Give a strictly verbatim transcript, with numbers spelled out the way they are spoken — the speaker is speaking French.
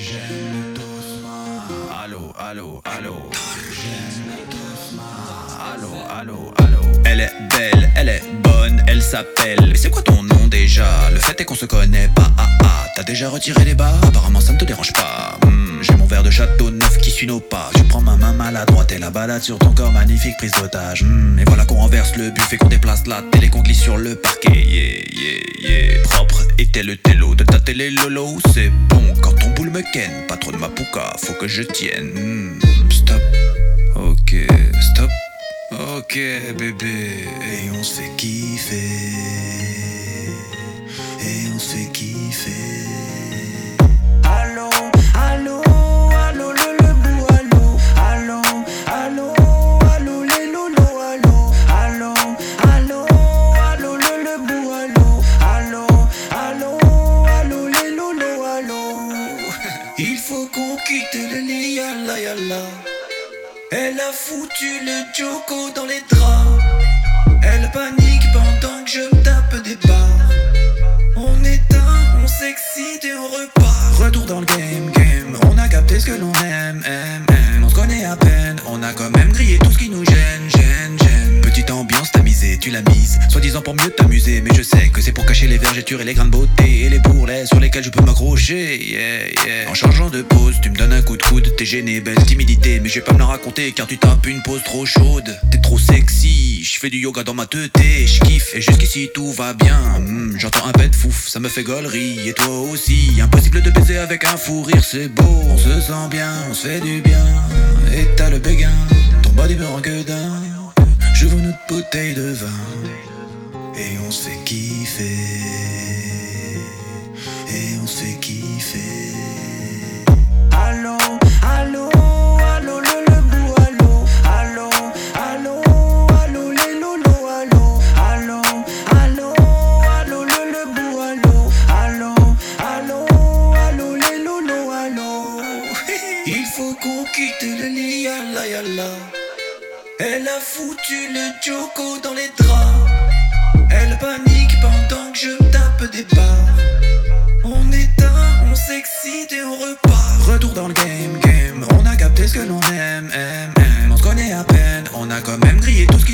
J'aime le Tosma. Allô, allô, allô. J'aime le Tosma. Allô, allô, allô. Elle est belle, elle est bonne, elle s'appelle. Mais c'est quoi ton nom déjà? Le fait est qu'on se connaît pas. Ah ah, t'as déjà retiré les bas? Apparemment ça ne te dérange pas. Hmm, j'ai mon verre de château neuf qui suit nos pas. Tu prends ma main maladroite et la balade sur ton corps magnifique prise d'otage. Hmm, et voilà qu'on renverse le buffet, qu'on déplace la télé, qu'on glisse sur le parquet. Yeah, yeah, yeah. Propre était le télo de ta télé lolo. C'est bon quand ton boule me ken. Pas trop de ma pouka, faut que je tienne. Hmm, stop. Ok, stop. Ok bébé, Et on se fait kiffer. Et on se fait kiffer. Allô, allô, allô, le le bou, allô. Allô, allô, allô, les lolo, allô. Allô, allô, allô, le le bou, allô. Allô, allô, allô, les lolo, allô. Il faut qu'on quitte le lit, yalla yalla. Elle a foutu le Joko dans les draps. Elle panique pendant que je me tape des barres. On éteint, on s'excite et on repart. Retour dans le game, game. On a capté ce que l'on aime, aime, aime. On se connaît à peine, on a quand même grillé tout ce qui nous gêne, gêne, gêne. Petite ambiance tamisée, tu l'as mise, soi-disant pour mieux t'amuser. Mais je sais que c'est pour cacher les vergetures et les grains de beauté et les bourrelets sur lesquels je peux m'accrocher, yeah, yeah. En changeant de pose, tu me donnes un coup de coude. T'es gêné, belle timidité, mais je vais pas me la raconter car tu tapes une pose trop chaude. T'es trop sexy, je fais du yoga dans ma teuté, je kiffe et jusqu'ici tout va bien. Hmm, j'entends un pet fouf, ça me fait gaulerie. Et toi aussi, impossible de baiser avec un fou rire, c'est beau. On se sent bien, on se fait du bien. Et t'as le béguin, ton body me rend gueudin. Je veux notre bouteille de vin. Et on se fait kiffer. Et on se fait kiffer. Allô, allô, allô, le le bou, allô. Allô, allô, allô, les lolo, allô. Allô, allô, allô, le le bou, allô. Allô, allô, allô, les lolo, allô. Il faut qu'on quitte le lit, yalla yalla. Elle a foutu le Joko dans les draps. Elle panique pendant que je me tape des barres. On éteint, on s'excite et on repart. Retour dans le game, game. On a capté ce que l'on aime, aime, aime. On se connaît à peine, on a quand même grillé tout ce qui